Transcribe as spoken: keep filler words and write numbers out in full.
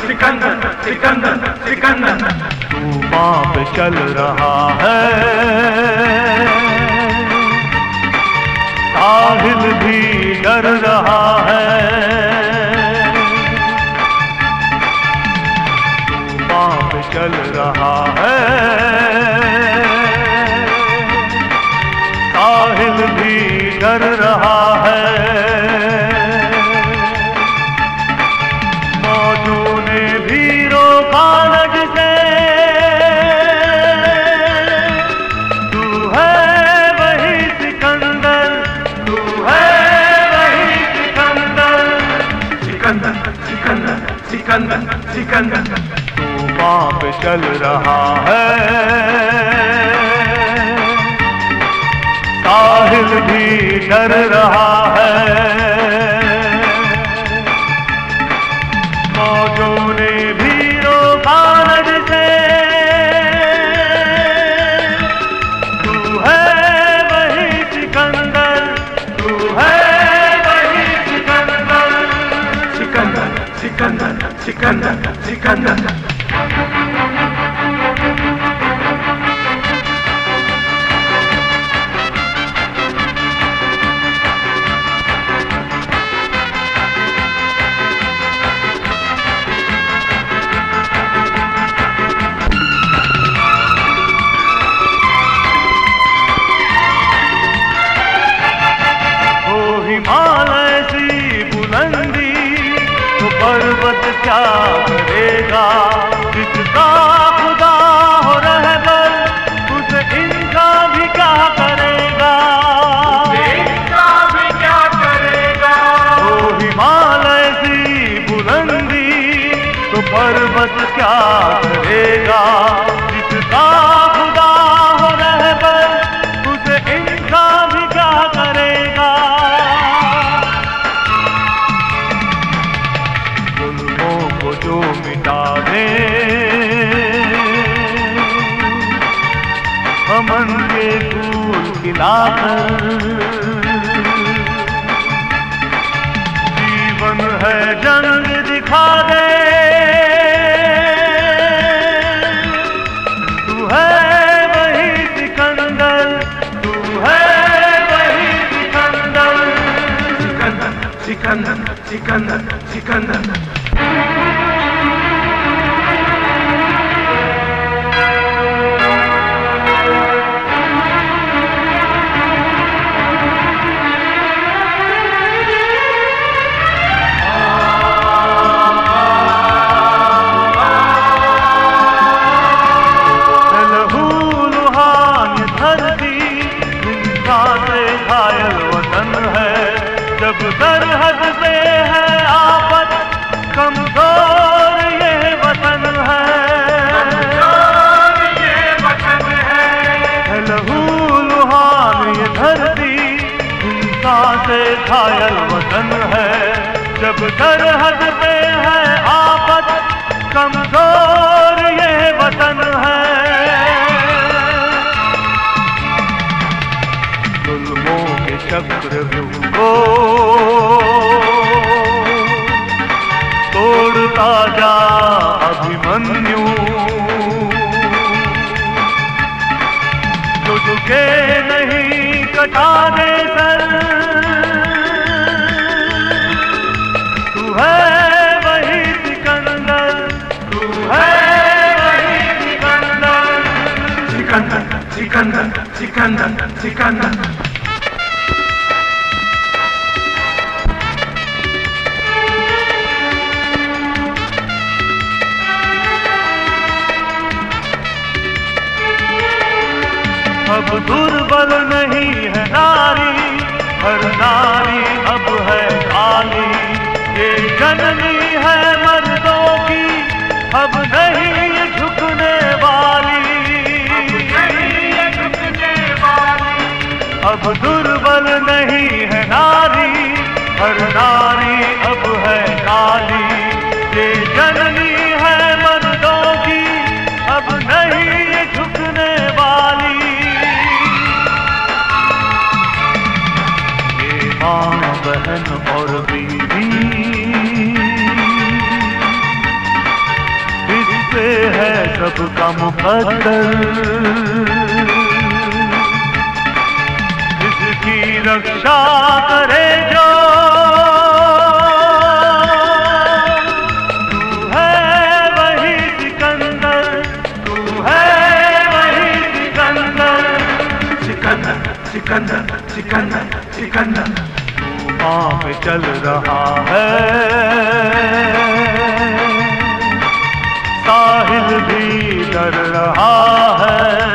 सिकंदर सिकंदर सिकंदर तूफान पे चल रहा है, साहिल भी डर रहा है। तूफान पे चल रहा है, साहिल भी डर रहा है। मौजों ने भी रोका नज से, तू है वही सिकंदर, तू है वही सिकंदर। सिकंदर सिकंदर सिकंदर सिकंदर तूफान पे चल रहा है, साहिल भी डर रहा है। मौजों ने भी रोका नज से, तू है वही सिकंदर, तू है वही सिकंदर। सिकंदर सिकंदर सिकंदर सिकंदर हिमालय सी बुलंदी तो पर्वत क्या करेगा, जिसका खुदा हो रहबर उसे इनका भी क्या करेगा, इनका भी क्या करेगा। ओ हिमालय सी बुलंदी तो पर्वत क्या करेगा, जिसका खुदा हो रहबर उसे इनका भी क्या करेगा। जो मिटा दे अमन के फूल खिलाकर, जीवन है जंग दिखा दे, तू है वही सिकंदर, तू है वही सिकंदर। सिकंदर सिकंदर सिकंदर सिकंदर जब सरहद पे है आफत, कमजोर ये वतन है, कमजोर ये वतन है। लहू लुहान ये धरती, हिंसा से घायल वतन है। जब सरहद पे है आफत, कमजोर ये वतन है। जुल्मों के चक्रव्यूह को तोड़ता जा अभिमन्यु, जो झुके नहीं कटा दे सर, तू है वही सिकंदर, तू है वही सिकंदर। सिकंदर सिकंदर सिकंदर सिकंदर अब दुर्बल नहीं है नारी, हर नारी अब है काली। ये जननी है मर्दों की, अब नहीं ये झुकने वाली। अब दुर्बल नहीं है नारी, हर नारी अब है काली। ये जननी है मर्दों की, अब नहीं ये झुकने वाली। माँ बहन और बीवी पे है सबका मुकद्दर। इसकी रक्षा करे जो तू है वही सिकंदर, तू है वही सिकंदर। सिकंदर सिकंदर सिकंदर सिकंदर तूफान पे चल रहा है, साहिल भी डर रहा है।